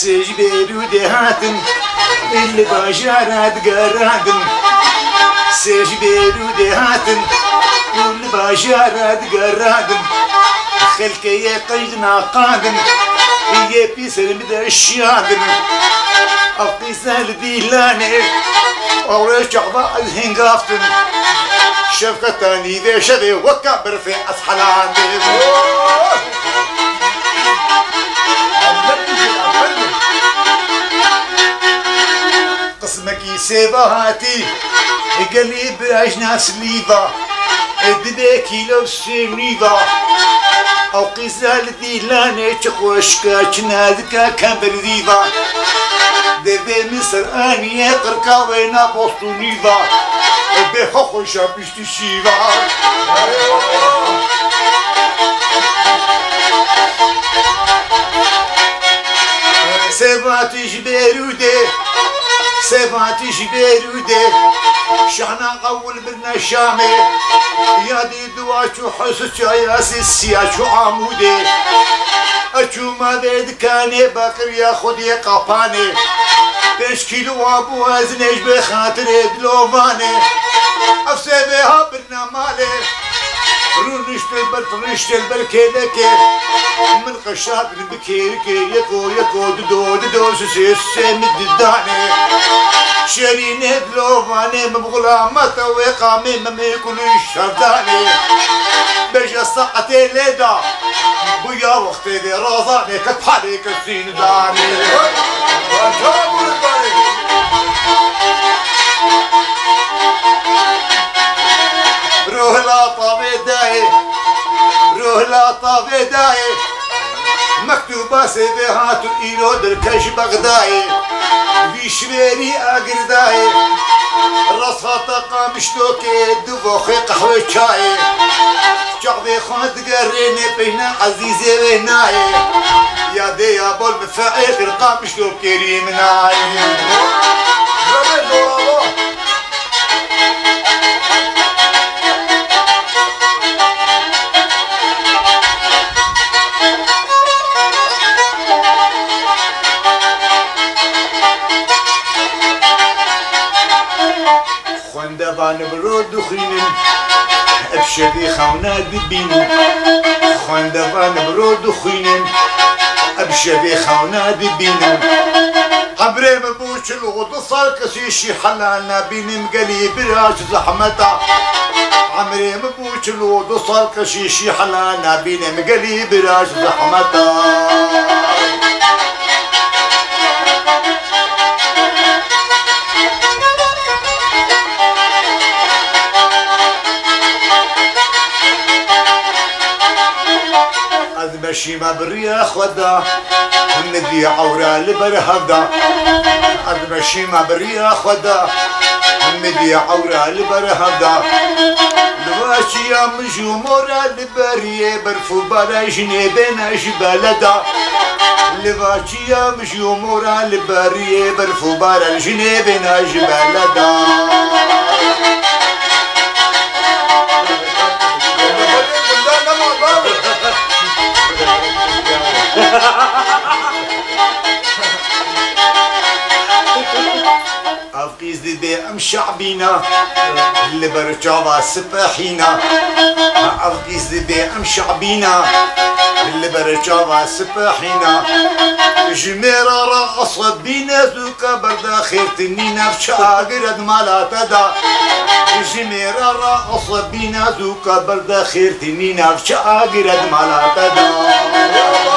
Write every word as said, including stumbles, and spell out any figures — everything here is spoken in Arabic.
سجبير ودهاتن اللي باجارات قرادن سجبير ودهاتن واللي باجارات قرادن خلكي قيدنا قادن هي بيسر مدى الشيادن القيسال ديلاني وريش عضاء الهنقافتن شفقة تاني ذي شذي وكبر في أصحلان قسمك يسيبهاتي قلي بأجناس ليفا ادبي كيلو سنيفا او قزال ديلاني تقوشكا جنادكا كامبر ديفا دبي مصر اني قركا وينا بوستو نيفا بخوخو شابشتي شيفا سيفاتي جبيرودي سيفاتي جبيرودي شحنا قول بدنا الشامي يا دي دواشو حسك يا سيسياشو عمودي اشو ما ديد كاني بكر يا خدي قفاني تشكيلو ابو ازنيش بخاطر دلوفاني افسي بها بدنا مالي رونشتل بالفرشتل بالكيدكي من قشاب بكيركي يكو يكو ددو ددو سيسي مدداني شريني دلوفاني مبغلامة وقامي ممي كل شرداني بجا ساعتي ليدا بويا وقتي دي رازاني كتحالي كتسين داني روح لا طابي داي روح لا طابي داي مكتوبة سيدهات الإيلو دركش بغداي بيشبيري أقرداي رصفة طاقة مشتوكي دبوخي قهوة شاي شعبي خانت قريني بينا عزيزي بيناي يا دي يا بول مفاعل قرقام مشتوكي ريمناي خندبان برود خينن بشبي خونا دبين خندبان برود خينن بشبي خونا دبين عبري مبوش الغد صار كسيشي حلالنا بين مقلي براش زحمتا عمري مبوش الغد صار كسيشي حلالنا بين مقلي براش زحمتا ماشي ما بريا خدا ندي عورا لبرهدا ماشي ما بريا خدا ندي عورا لبرهدا لواشي يا مجمورا لبريه برفو بلا جنيبنا جبلدا لواشي يا مجمورا لبريه برفو بلا جنيبنا جبلدا أفقيز دي أم شعبينا اللي برجعوا سباحينا أفقيز دي أم شعبينا اللي برجعوا سباحينا جميرة رقصة بينا زوكا بردا خير تنينا بشاقرد مالا تدا جميرة رقصة بينا زوكا بردا خير تنينا بشاقرد مالا تدا